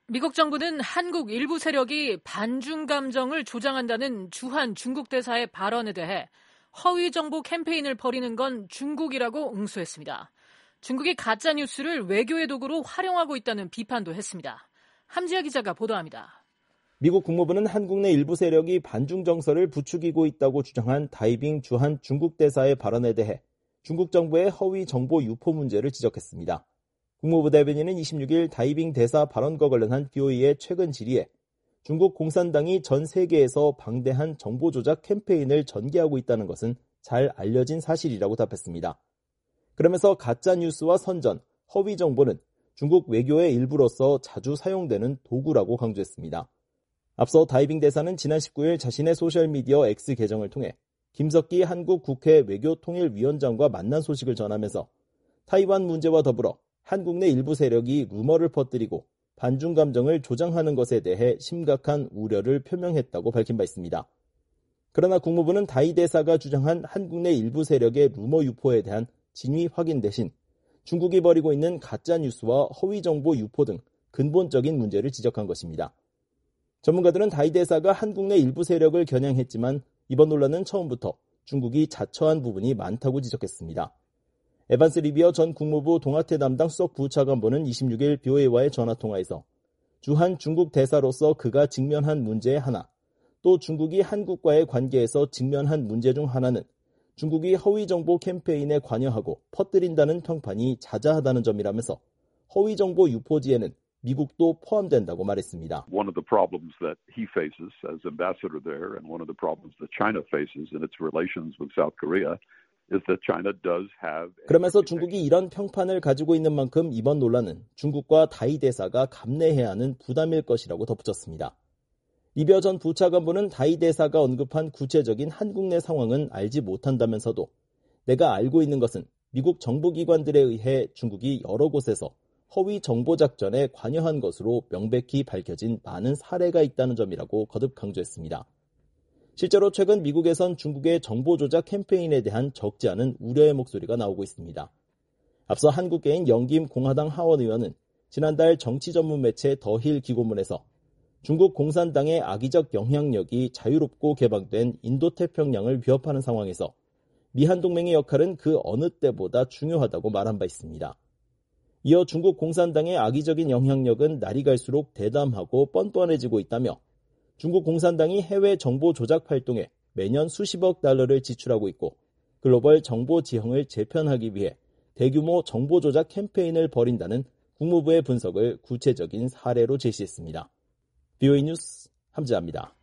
미국 정부는 한국 일부 세력이 반중 감정을 조장한다는 주한 중국 대사의 발언에 대해 허위 정보 캠페인을 벌이는 건 중국이라고 응수했습니다. 중국이 가짜뉴스를 외교의 도구로 활용하고 있다는 비판도 했습니다. 함지아 기자가 보도합니다. 미국 국무부는 한국 내 일부 세력이 반중 정서를 부추기고 있다고 주장한 다이빙 주한 중국 대사의 발언에 대해 중국 정부의 허위 정보 유포 문제를 지적했습니다. 국무부 대변인은 26일 다이빙 대사 발언과 관련한 BOE의 최근 질의에 중국 공산당이 전 세계에서 방대한 정보 조작 캠페인을 전개하고 있다는 것은 잘 알려진 사실이라고 답했습니다. 그러면서 가짜 뉴스와 선전, 허위 정보는 중국 외교의 일부로서 자주 사용되는 도구라고 강조했습니다. 앞서 다이빙 대사는 지난 19일 자신의 소셜미디어 X 계정을 통해 김석기 한국 국회 외교통일위원장과 만난 소식을 전하면서 타이완 문제와 더불어 한국 내 일부 세력이 루머를 퍼뜨리고 반중 감정을 조장하는 것에 대해 심각한 우려를 표명했다고 밝힌 바 있습니다. 그러나 국무부는 다이 대사가 주장한 한국 내 일부 세력의 루머 유포에 대한 진위 확인 대신 중국이 벌이고 있는 가짜 뉴스와 허위 정보 유포 등 근본적인 문제를 지적한 것입니다. 전문가들은 다이 대사가 한국 내 일부 세력을 겨냥했지만 이번 논란은 처음부터 중국이 자처한 부분이 많다고 지적했습니다. 에반스 리비어 전 국무부 동아태 담당 수석 부차관보는 26일 BOA와의 전화통화에서 주한 중국 대사로서 그가 직면한 문제의 하나, 또 중국이 한국과의 관계에서 직면한 문제 중 하나는 중국이 허위 정보 캠페인에 관여하고 퍼뜨린다는 평판이 자자하다는 점이라면서 허위 정보 유포지에는 미국도 포함된다고 말했습니다. One of the problems that he faces as ambassador there and one of the problems that China faces in its relations with South Korea is that China does have 그러면서 중국이 이런 평판을 가지고 있는 만큼 이번 논란은 중국과 다이 대사가 감내해야 하는 부담일 것이라고 덧붙였습니다. 리비어 전 부차관보는 다이 대사가 언급한 구체적인 한국 내 상황은 알지 못한다면서도 내가 알고 있는 것은 미국 정보기관들에 의해 중국이 여러 곳에서 허위 정보 작전에 관여한 것으로 명백히 밝혀진 많은 사례가 있다는 점이라고 거듭 강조했습니다. 실제로 최근 미국에선 중국의 정보 조작 캠페인에 대한 적지 않은 우려의 목소리가 나오고 있습니다. 앞서 한국계인 영김 공화당 하원 의원은 지난달 정치 전문 매체 더힐 기고문에서 중국 공산당의 악의적 영향력이 자유롭고 개방된 인도태평양을 위협하는 상황에서 미한동맹의 역할은 그 어느 때보다 중요하다고 말한 바 있습니다. 이어 중국 공산당의 악의적인 영향력은 날이 갈수록 대담하고 뻔뻔해지고 있다며 중국 공산당이 해외 정보 조작 활동에 매년 수십억 달러를 지출하고 있고 글로벌 정보 지형을 재편하기 위해 대규모 정보 조작 캠페인을 벌인다는 국무부의 분석을 구체적인 사례로 제시했습니다. BOE 뉴스 함지아입니다.